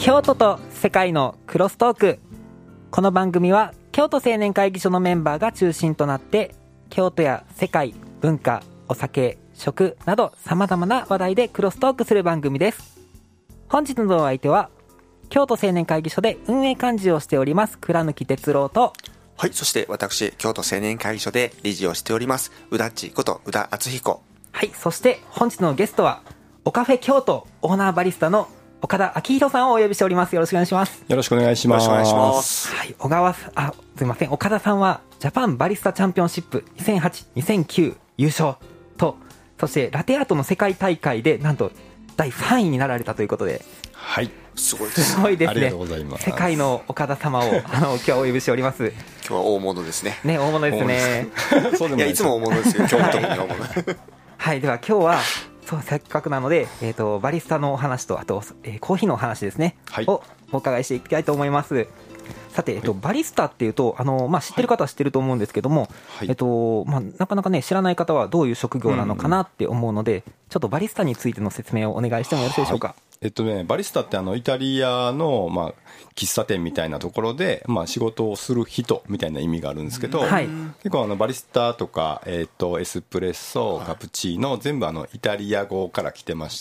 京都と世界のクロストーク。この番組は京都青年会議所のメンバーが中心となって京都や世界、文化、お酒、食など様々な話題でクロストークする番組です。本日のお相手は京都青年会議所で運営幹事をしております倉貫哲郎と、 はい、そして私京都青年会議所で理事をしておりますうだっちこと宇田敦彦。 はい、そして本日のゲストはオカフェ京都オーナーバリスタの岡田昭弘さんをお呼びしております。よろしくお願いします。 よろしくお願いします。 よろしくお願いします。 はい、すいません、岡田さんはジャパンバリスタチャンピオンシップ2008、2009優勝と、そしてラテアートの世界大会でなんと第3位になられたということで、 はい、 すごいです。 すごいですね。 ありがとうございます。 世界の岡田様を今日はお呼びしております。 今日は大物ですね。 ね、大物ですね。 そうでもいや、いつも大物ですよ。今日も特に大物。 はい、では今日はせっかくなので、バリスタのお話とあと、コーヒーのお話ですね、 はい、 をお伺いしていきたいと思います。さて、バリスタっていうと知ってる方は知ってると思うんですけども、 はい、 なかなかね知らない方はどういう職業なのかなって思うので、ちょっとバリスタについての説明をお願いしてもよろしいでしょうか。 バリスタってイタリアの、喫茶店みたいなところで、仕事をする人みたいな意味があるんですけど、 はい、 結構バリスタとか、エスプレッソ、カプチーノ全部イタリア語から来てまして、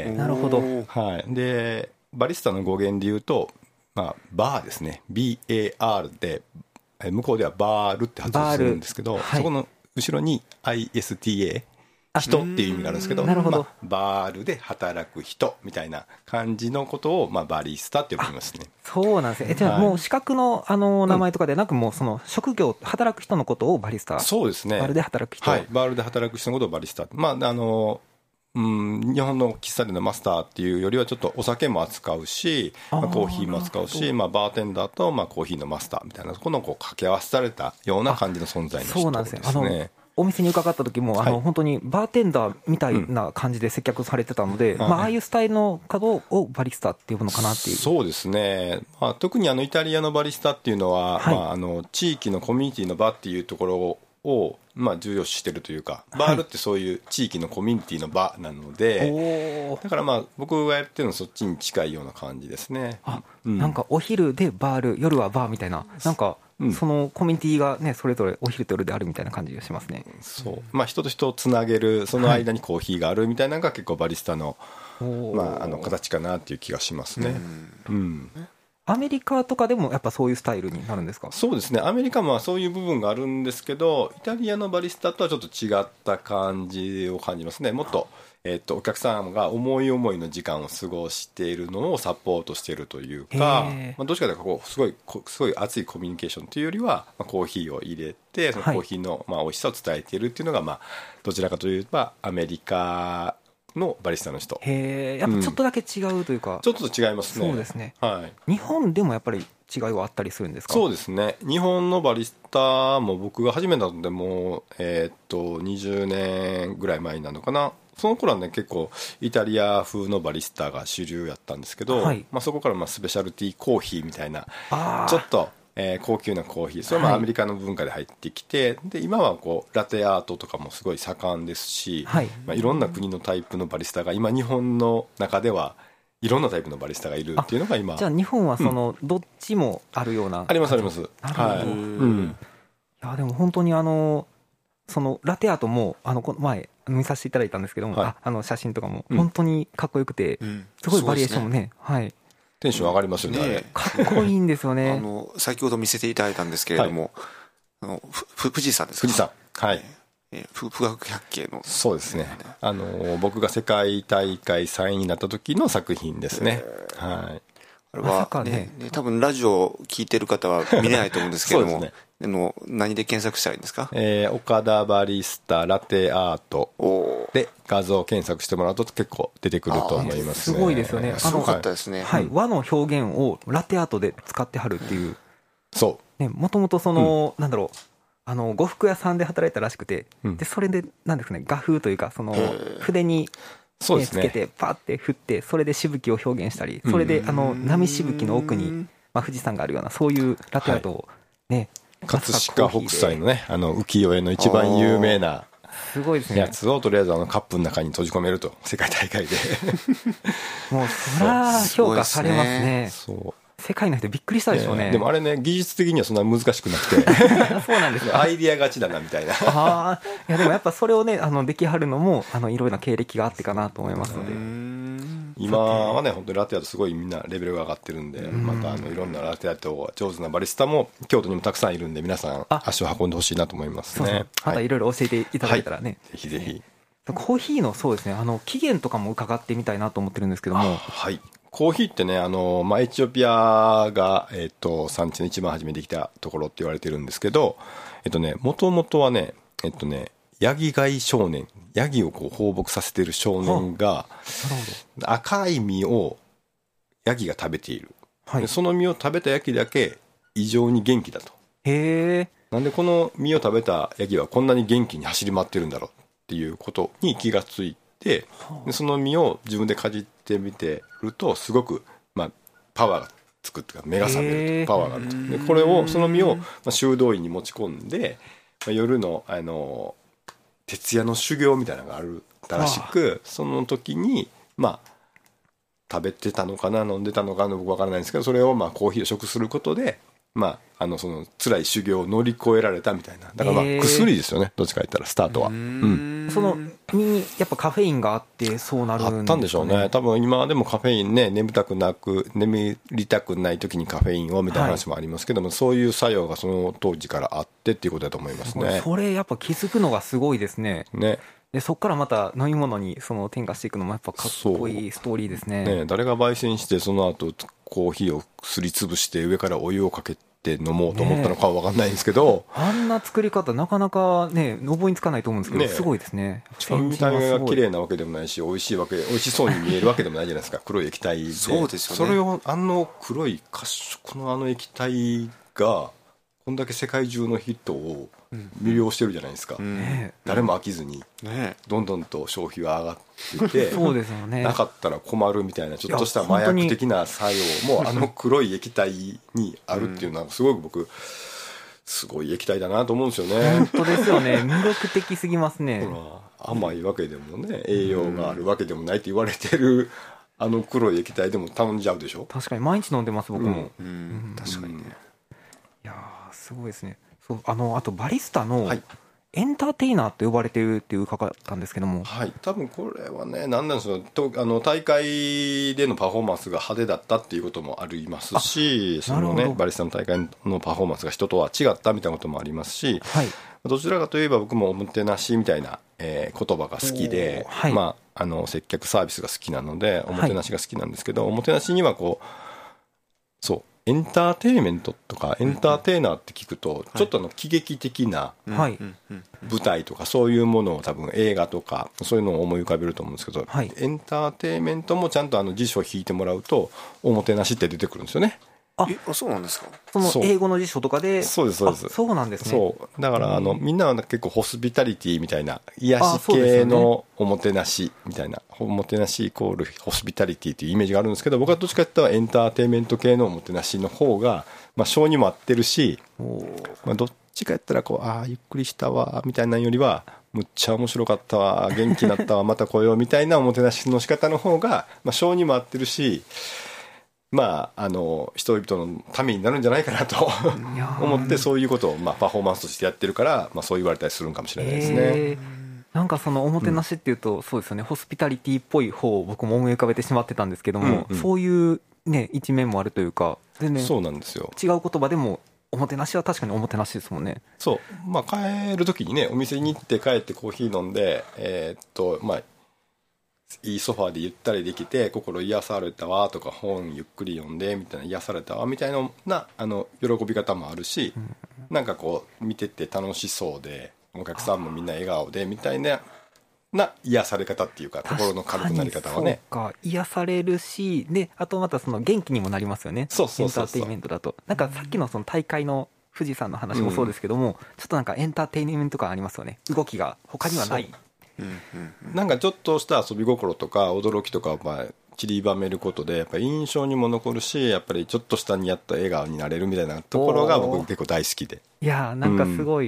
なるほど、 はい、でバリスタの語源で言うと、バーですね、 BAR で向こうではバールって発音するんですけど、 はい、 そこの後ろに ISTA人っていう意味があるんですけど、 なるほど、 バールで働く人みたいな感じのことを、バリスタって呼びますね。 そうなんですね。じゃあもう資格の名前とかでなく、もうその職業、働く人のことをバリスタ。 そうですね。 バールで働く人。 はい、バールで働く人のことをバリスタ。日本の喫茶店のマスターっていうよりはちょっとお酒も扱うし、コーヒーも扱うし、バーテンダーとコーヒーのマスターみたいな、この掛け合わせされたような感じの存在の人ですね。 そうなんですね。お店に伺った時も本当にバーテンダーみたいな感じで接客されてたので、ああいうスタイルの方をバリスタって呼ぶのかなっていう。 そうですね、特にイタリアのバリスタっていうのは、地域のコミュニティの場っていうところを重要視してるというか、バールってそういう地域のコミュニティの場なので、だから僕がやってるのはそっちに近いような感じですね。 なんかお昼でバール、夜はバーみたいな、なんかそのコミュニティがね、それぞれお昼と夜であるみたいな感じがしますね。 そう、人と人をつなげる、その間にコーヒーがあるみたいなのが結構バリスタの、形かなっていう気がしますね。 アメリカとかでもやっぱそういうスタイルになるんですか。 そうですね、アメリカもそういう部分があるんですけど、イタリアのバリスタとはちょっと違った感じを感じますね。もっと、お客さんが思い思いの時間を過ごしているのをサポートしているというか、どっちかというとすごい熱いコミュニケーションというよりは、コーヒーを入れてそのコーヒーの美味しさを伝えているっていうのが、どちらかといえばアメリカのバリスタの人。 やっぱちょっとだけ違うというか、 ちょっと違いますね。 そうですね、 はい、 日本でもやっぱり違いはあったりするんですか。 そうですね、日本のバリスタも僕が始めたのでも20年ぐらい前になるのかな。その頃はね、結構イタリア風のバリスタが主流やったんですけど、そこからスペシャルティーコーヒーみたいなちょっと高級なコーヒー、それもアメリカの文化で入ってきて、で今はラテアートとかもすごい盛んですし、いろんな国のタイプのバリスタが今日本の中ではいろんなタイプのバリスタがいるっていうのが今。 じゃあ日本はどっちもあるような。 ありますあります。はい。 いやでも本当にそのラテアートもこの前見させていただいたんですけども、写真とかも本当にかっこよくて、すごいバリエーションもね、 テンション上がりますよね。 かっこいいんですよね。 先ほど見せていただいたんですけれども、富士山ですか。 富士山、はい、 富岳百景の。 そうですね、僕が世界大会3位になった時の作品ですね。はい、 あれは多分ラジオ聞いてる方は見れないと思うんですけども何で検索したらいいんですか。 岡田バリスタラテアートで画像検索してもらうと結構出てくると思いますね。 すごいですよね。 すごかったですね。 和の表現をラテアートで使ってはるっていう。 そうもともとなんだろう、呉服屋さんで働いたらしくて、でそれでなんですかね、画風というかその筆につけてパーって振って、それでしぶきを表現したり、それで波しぶきの奥に富士山があるような、そういうラテアートをね、 葛飾北斎のね、浮世絵の一番有名なすごいですね。 やつをとりあえずカップの中に閉じ込めると、世界大会でもうそら評価されますね。 そう世界の人びっくりしたでしょうね。 でもあれね、技術的にはそんな難しくなくてそうなんですよ。 アイディア勝ちだなみたいな。 ああ、いやでもやっぱそれをね、できはるのもいろいろな経歴があってかなと思いますので。 今はね、本当にラテアートすごいみんなレベルが上がってるんで、またいろんなラテアート上手なバリスタも京都にもたくさんいるんで、皆さん足を運んでほしいなと思いますね。 そうそう、またいろいろ教えていただけたらね、 ぜひぜひ。 コーヒーのそうですね、起源とかも伺ってみたいなと思ってるんですけども。 はい。コーヒーってね、エチオピアが、産地の一番初めできたところって言われてるんですけど、もともとはね、ヤギ飼い少年、ヤギをこう放牧させてる少年が、赤い実をヤギが食べている。はい、でその実を食べたヤギだけ異常に元気だと。 へー。なんでこの実を食べたヤギはこんなに元気に走り回ってるんだろうっていうことに気がついて、でその実を自分でかじってみてるとすごく、パワーがつくっていうか目が覚めるとパワーがあると。でこれをその実を修道院に持ち込んで、夜の徹夜の修行みたいなのがあるらしく、その時に食べてたのかな飲んでたのかな僕分からないんですけど、それをコーヒーを食することでその辛い修行を乗り越えられたみたいな。だから薬ですよね、どっちか言ったらスタートは。 そのにやっぱカフェインがあってそうなるんですかね。 あったんでしょうね。多分今でもカフェインね、眠りたくない時にカフェインをみたいな話もありますけども、そういう作用がその当時からあってっていうことだと思いますね。 それやっぱ気づくのがすごいですね。でそこからまた飲み物に転化していくのもやっぱかっこいいストーリーですね。 誰が焙煎してその後コーヒーをすりつぶして上からお湯をかけて飲もうと思ったのかは分かんないんですけど、 あんな作り方なかなかね覚えにつかないと思うんですけど、すごいですね。 見た目が綺麗なわけでもないし美味しそうに見えるわけでもないじゃないですか。黒い液体で。 そうですよね。 それを黒い褐色の液体がこんだけ世界中の人を魅了してるじゃないですか。誰も飽きずにどんどんと消費は上がっていてそうですよね。 なかったら困るみたいなちょっとした麻薬的な作用も黒い液体にあるっていうのはすごく僕すごい液体だなと思うんですよね。 本当ですよね。魅力的すぎますね。 甘いわけでもね栄養があるわけでもないって言われてる黒い液体でも頼んじゃうでしょ。 確かに毎日飲んでます僕も。 確かにね。 いやすごいですね。そうあとバリスタのエンターテイナーと呼ばれているって伺ったんですけども、 はい、多分これはね何なんでしょう。大会でのパフォーマンスが派手だったっていうこともありますし、そのねバリスタの大会のパフォーマンスが人とは違ったみたいなこともありますし、はい、どちらかといえば僕もおもてなしみたいな、言葉が好きで、はい、接客サービスが好きなのでおもてなしが好きなんですけど、はい、おもてなしにはそうエンターテインメントとかエンターテイナーって聞くとちょっと喜劇的な舞台とかそういうものを多分映画とかそういうのを思い浮かべると思うんですけど、はい、エンターテインメントもちゃんと辞書を引いてもらうとおもてなしって出てくるんですよね。 そうなんですか。 その英語の辞書とかで。 そうですそうです。 そうなんですね。 そうだからみんなは結構ホスピタリティみたいな癒し系のおもてなしみたいな、おもてなしイコールホスピタリティというイメージがあるんですけど、僕はどっちかというとエンターテインメント系のおもてなしの方が性にも合ってるし、どっちかやったらゆっくりしたわみたいなよりはむっちゃ面白かったわ元気になったわまた来ようみたいなおもてなしの仕方の方が性にも合ってるし、人々のためになるんじゃないかなと思ってそういうことをパフォーマンスとしてやってるから、そう言われたりするんかもしれないですね。 なんかそのおもてなしっていうと、そうですよね、ホスピタリティっぽい方を僕も思い浮かべてしまってたんですけども、そういうね一面もあるというか、全然そうなんですよ。 違う言葉でもおもてなしは確かにおもてなしですもんね。 そう、帰る時にねお店に行って帰ってコーヒー飲んでいいソファーでゆったりできて心癒されたわとか本ゆっくり読んでみたいな癒されたわみたいな喜び方もあるし、なんか見てて楽しそうでお客さんもみんな笑顔でみたいな癒され方っていうか心の軽くなり方はね、 そうか、癒されるし、であとまたその元気にもなりますよね。 そうエンターテインメントだとなんかさっきのその大会の富士山の話もそうですけども、ちょっとなんかエンターテインメント感ありますよね。動きが他にはない。 なんかちょっとした遊び心とか驚きとかを散りばめることでやっぱり印象にも残るし、やっぱりちょっとしたにやった笑顔になれるみたいなところが僕結構大好きで。 いやなんかすごい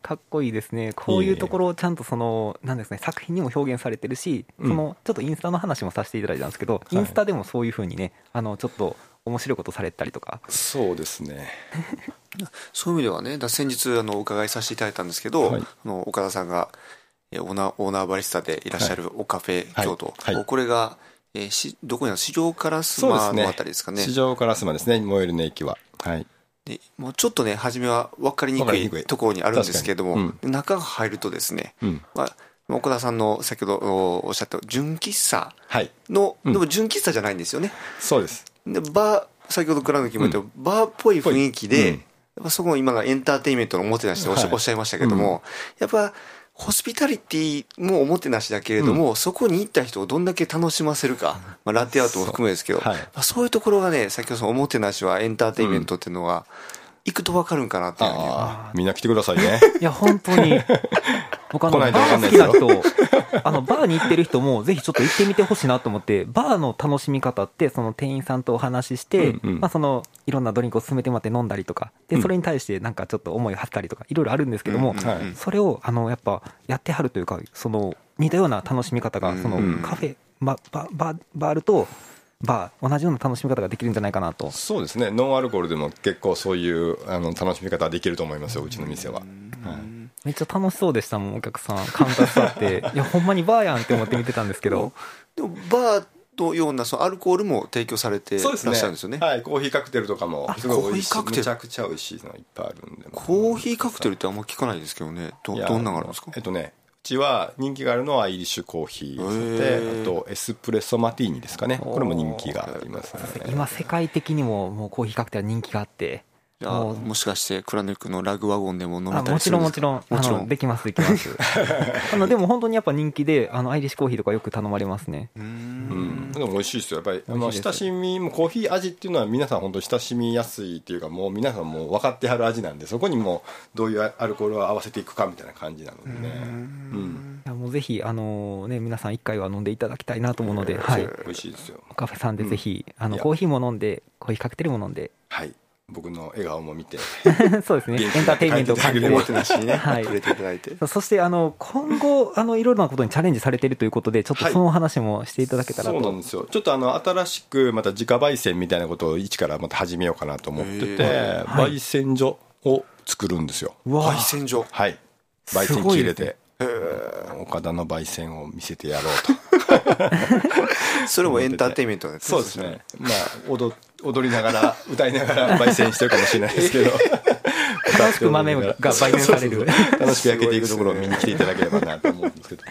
かっこいいですね。こういうところをちゃんとなんですね、作品にも表現されてるし、ちょっとインスタの話もさせていただいたんですけど、インスタでもそういう風にね、ちょっと面白いことされたりとか。 そうですね。 そういう意味ではね、先日お伺いさせていただいたんですけど、岡田さんがオーナーバリスタでいらっしゃるオカフェ京都、これが、どこにある四条烏丸のあたりですかね。 四条烏丸ですね、最寄りの駅は。 でもうちょっとね、初めは分かりにくいところにあるんですけれども、中が入るとですね、岡田さんの先ほどおっしゃった純喫茶の、でも純喫茶じゃないんですよね。 そうです。 で先ほど倉貫も言った、バーっぽい雰囲気で、やっぱそこ今がエンターテインメントのおもてなしとおっしゃいましたけども、やっぱホスピタリティもおもてなしだけれども、そこに行った人をどんだけ楽しませるか、ラテアートも含めですけど、そういうところがね、先ほどおもてなしはエンターテインメントっていうのは、行くと分かるんかなっていうのは。 みんな来てくださいね。 いや、本当に。僕バー好きな人、バーに行ってる人もぜひちょっと行ってみてほしいなと思って、バーの楽しみ方って、その店員さんとお話しして、いろんなドリンクを勧めてもらって飲んだりとか、で、それに対してなんかちょっと思いを張ったりとか、いろいろあるんですけども、それを、やっぱ、やってはるというか、似たような楽しみ方が、カフェ、バールと、同じような楽しみ方ができるんじゃないかなと。 そうですね。ノンアルコールでも結構そういう楽しみ方はできると思いますよ、うちの店は。 めっちゃ楽しそうでしたもん、お客さんカウンター座っていやほんまにバーやんって思って見てたんですけどでもバーのようなアルコールも提供されていらっしゃるんですよね。 はい、コーヒーカクテルとかもすごい美味しい、めちゃくちゃ美味しいのいっぱいあるんで。 コーヒーカクテルってあんま聞かないですけどね。どんなのがあるんですか？ うちは人気があるのはアイリッシュコーヒーで、あとエスプレッソマティーニですかね。これも人気がありますね。 今世界的にもうコーヒーカクテル人気があって、 もしかして倉貫のラグワゴンでも飲めたりするんですか？ もちろんできますでも本当にやっぱ人気でアイリッシュコーヒーとかよく頼まれますね。 でも美味しいですよ。やっぱり親しみもコーヒー味っていうのは皆さん本当親しみやすいっていうか、もう皆さんもう分かってはる味なんで、そこにもどういうアルコールを合わせていくかみたいな感じなのでね。 いやもうぜひ皆さん一回は飲んでいただきたいなと思うので、 美味しいですよ。 カフェさんでぜひコーヒーも飲んでコーヒーカクテルも飲んで、 僕の笑顔も見てそうですね、エンターテインメントを感じておもてなしにね触れていただいて、 そして今後いろいろなことにチャレンジされているということで、ちょっとその話もしていただけたらと。 そうなんですよ。ちょっと新しくまた自家焙煎みたいなことを一からまた始めようかなと思ってて、焙煎所を作るんですよ。 焙煎所、 焙煎機入れて岡田の焙煎を見せてやろうとそれもエンターテインメントなんですね。 そうですね。踊りながら歌いながら焙煎してるかもしれないですけど楽しく豆が焙煎される楽しく焼けていくところを見に来ていただければなと思うんですけど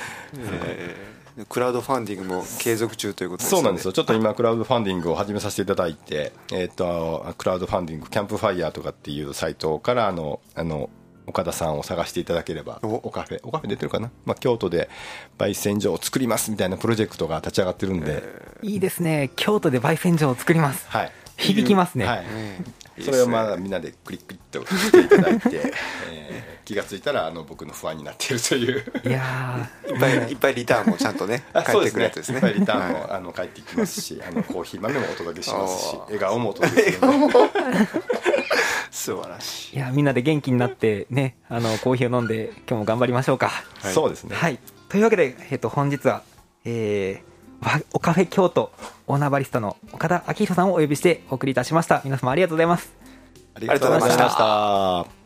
クラウドファンディングも継続中ということですね。 そうなんですよ。ちょっと今クラウドファンディングを始めさせていただいて、クラウドファンディングキャンプファイヤーとかっていうサイトから岡田さんを探していただければ、おカフェ出てるかな、京都で焙煎所を作りますみたいなプロジェクトが立ち上がってるんで、 いいですね。京都で焙煎所を作ります、響きますね。 それをみんなでクリックっとしていただいて気がついたら僕の不安になっているといういやいっぱいリターンもちゃんとね返ってくるやつですね。 いっぱいリターンも返ってきますし、コーヒー豆もお届けしますし、笑顔もお届けします素晴らしい。 いやみんなで元気になってね、コーヒーを飲んで今日も頑張りましょうか。 そうですね。 というわけで、本日は、おカフェ京都オーナーバリスタの岡田明宏さんをお呼びしてお送りいたしました。皆様ありがとうございます。 ありがとうございました。